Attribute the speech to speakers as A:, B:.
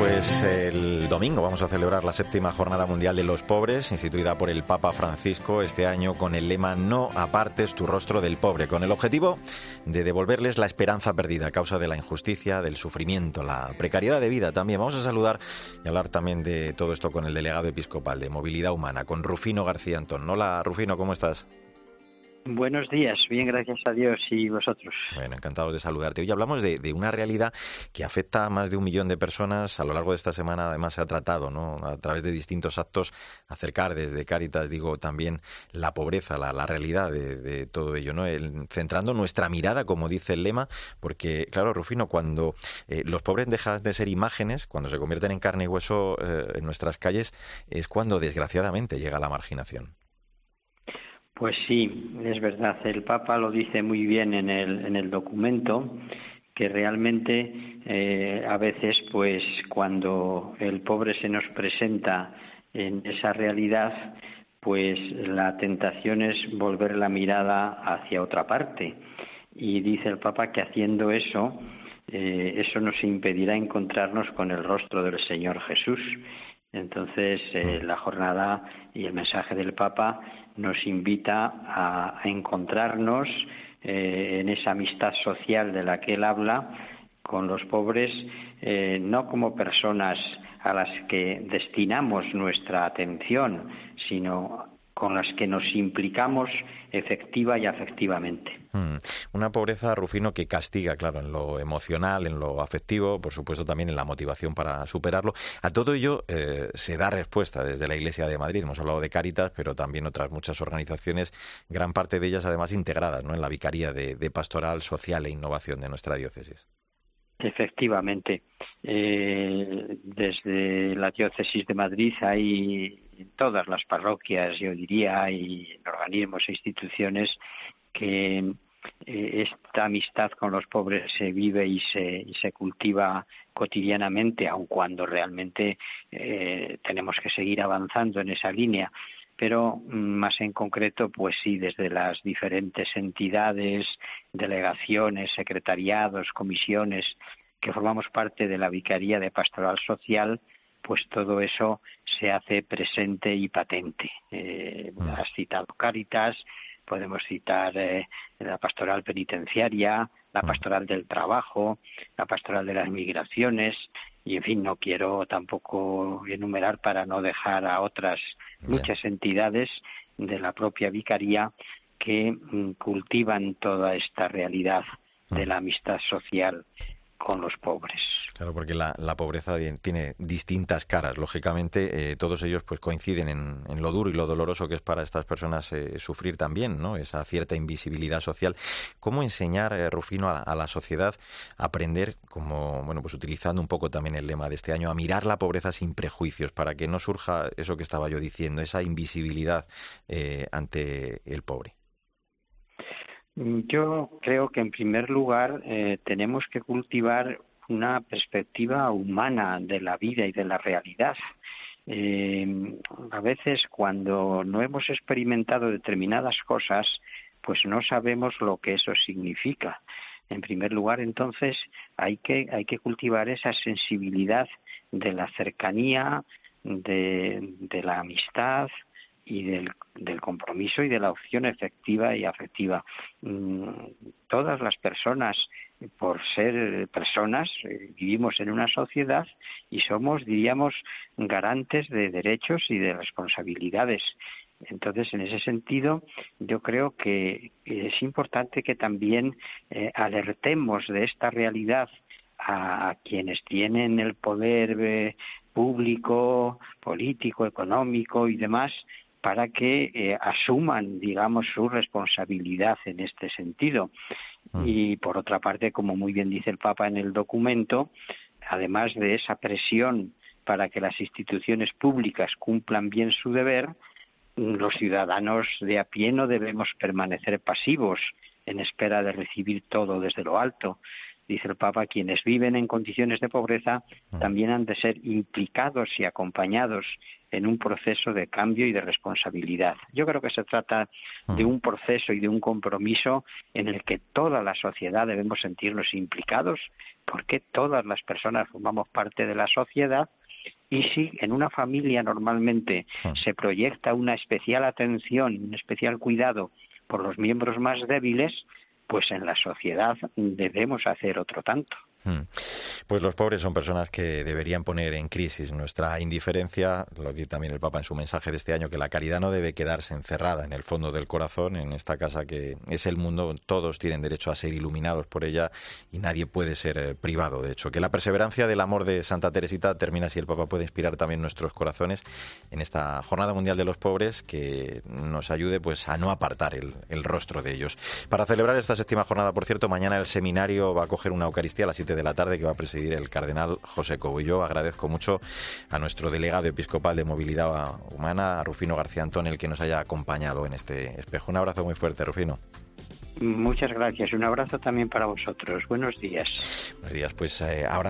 A: Pues el domingo vamos a celebrar la 7ª Jornada Mundial de los Pobres, instituida por el Papa Francisco este año con el lema "No apartes tu rostro del pobre", con el objetivo de devolverles la esperanza perdida a causa de la injusticia, del sufrimiento, la precariedad de vida también. Vamos a saludar y hablar también de todo esto con el delegado episcopal de Movilidad Humana, con Rufino García Antón. Hola, Rufino, ¿cómo estás?
B: Buenos días, bien, gracias a Dios, y vosotros.
A: Bueno, encantados de saludarte. Hoy hablamos de una realidad que afecta a más de 1 millón de personas. A lo largo de esta semana, además, se ha tratado, ¿no?, a través de distintos actos, acercar desde Cáritas, también la pobreza, la realidad de todo ello, ¿no? Centrando nuestra mirada, como dice el lema, porque, claro, Rufino, cuando los pobres dejan de ser imágenes, cuando se convierten en carne y hueso en nuestras calles, es cuando, desgraciadamente, llega la marginación.
B: Pues sí, es verdad. El Papa lo dice muy bien en el documento, que realmente a veces, pues, cuando el pobre se nos presenta en esa realidad, pues la tentación es volver la mirada hacia otra parte. Y dice el Papa que haciendo eso, eso nos impedirá encontrarnos con el rostro del Señor Jesús. Entonces, la jornada y el mensaje del Papa nos invita a encontrarnos en esa amistad social de la que él habla con los pobres, no como personas a las que destinamos nuestra atención, sino con las que nos implicamos efectiva y afectivamente.
A: Una pobreza, Rufino, que castiga, claro, en lo emocional, en lo afectivo, por supuesto también en la motivación para superarlo. A todo ello se da respuesta desde la Iglesia de Madrid. Hemos hablado de Cáritas, pero también otras muchas organizaciones, gran parte de ellas además integradas, ¿no?, en la Vicaría de Pastoral Social e Innovación de nuestra diócesis.
B: Efectivamente. Desde la diócesis de Madrid hay en todas las parroquias, yo diría, hay organismos e instituciones que esta amistad con los pobres se vive y se cultiva cotidianamente, aun cuando realmente tenemos que seguir avanzando en esa línea. Pero más en concreto, pues sí, desde las diferentes entidades, delegaciones, secretariados, comisiones, que formamos parte de la Vicaría de Pastoral Social, pues todo eso se hace presente y patente. Has citado Cáritas, podemos citar la pastoral penitenciaria, la pastoral del trabajo, la pastoral de las migraciones, y en fin, no quiero tampoco enumerar para no dejar a otras muchas entidades de la propia Vicaría que cultivan toda esta realidad de la amistad social con los pobres.
A: Claro, porque la pobreza tiene distintas caras. Lógicamente, todos ellos pues coinciden en lo duro y lo doloroso que es para estas personas sufrir también, ¿no?, esa cierta invisibilidad social. ¿Cómo enseñar, Rufino, a la sociedad a aprender, como, bueno, pues utilizando un poco también el lema de este año, a mirar la pobreza sin prejuicios, para que no surja eso que estaba yo diciendo, esa invisibilidad ante el pobre?
B: Yo creo que en primer lugar tenemos que cultivar una perspectiva humana de la vida y de la realidad. A veces cuando no hemos experimentado determinadas cosas, pues no sabemos lo que eso significa. En primer lugar, entonces, hay que cultivar esa sensibilidad de la cercanía, de la amistad y del compromiso y de la opción efectiva y afectiva. Todas las personas, por ser personas, vivimos en una sociedad y somos, diríamos, garantes de derechos y de responsabilidades. Entonces, en ese sentido, yo creo que es importante que también alertemos de esta realidad a quienes tienen el poder público, político, económico y demás, para que asuman, digamos, su responsabilidad en este sentido. Y por otra parte, como muy bien dice el Papa en el documento, además de esa presión para que las instituciones públicas cumplan bien su deber, los ciudadanos de a pie no debemos permanecer pasivos en espera de recibir todo desde lo alto. dice el Papa, quienes viven en condiciones de pobreza también han de ser implicados y acompañados en un proceso de cambio y de responsabilidad. Yo creo que se trata de un proceso y de un compromiso en el que toda la sociedad debemos sentirnos implicados, porque todas las personas formamos parte de la sociedad. Y si en una familia normalmente se proyecta una especial atención, un especial cuidado por los miembros más débiles, pues en la sociedad debemos hacer otro tanto.
A: Pues los pobres son personas que deberían poner en crisis nuestra indiferencia. Lo dice también el Papa en su mensaje de este año, que la caridad no debe quedarse encerrada en el fondo del corazón, en esta casa que es el mundo. Todos tienen derecho a ser iluminados por ella y nadie puede ser privado. De hecho, que la perseverancia del amor de Santa Teresita termina así. El Papa puede inspirar también nuestros corazones en esta Jornada Mundial de los Pobres, que nos ayude pues a no apartar el rostro de ellos. Para celebrar esta 7ª jornada, por cierto, mañana el seminario va a coger una Eucaristía a las 7 de la tarde que va a presidir el cardenal José Cobo. Y yo agradezco mucho a nuestro delegado episcopal de Movilidad Humana, a Rufino García Antón, el que nos haya acompañado en este espejo. Un abrazo muy fuerte, Rufino.
B: Muchas gracias. Un abrazo también para vosotros. Buenos días.
A: Buenos días. Pues ahora